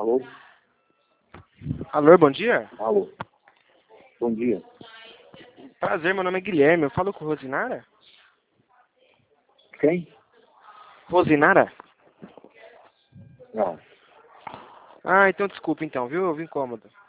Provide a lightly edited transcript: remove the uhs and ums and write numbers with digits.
Alô? Alô, bom dia. Alô? Bom dia. Prazer, meu nome é Guilherme. Eu falo com Rosinara? Quem? Rosinara? Não. Ah, então desculpa então, viu? Eu vim incômodo.